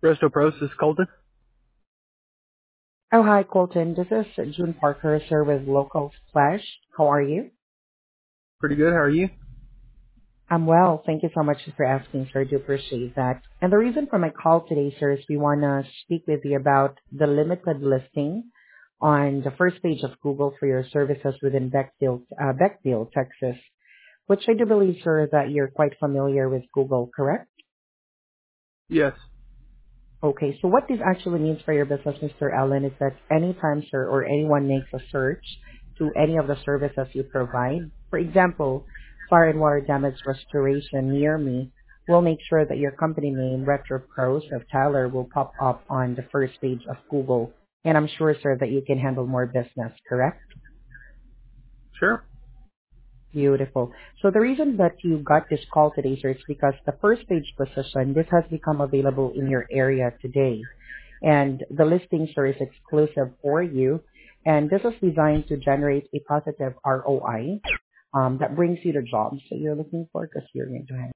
Resto Pros, this is Colton. Oh, hi, Colton. This is June Parker, sir, with Local Flash. How are you? Pretty good. How are you? I'm well. Thank you so much for asking, sir. I do appreciate that. And the reason for my call today, sir, is we want to speak with you about the limited listing on the first page of Google for your services within Beckville, Texas, which I do believe, sir, that you're quite familiar with Google, correct? Yes. Okay, so what this actually means for your business, Mr. Allen, is that anytime, sir, or anyone makes a search to any of the services you provide, for example, fire and water damage restoration near me, we'll make sure that your company name, Retro Pros of Tyler, will pop up on the first page of Google. And I'm sure, sir, that you can handle more business, correct? Sure. Beautiful. So the reason that you got this call today, sir, is because the first page position, this has become available in your area today. And the listing, sir, is exclusive for you. And this is designed to generate a positive ROI that brings you the jobs that you're looking for because you're going to have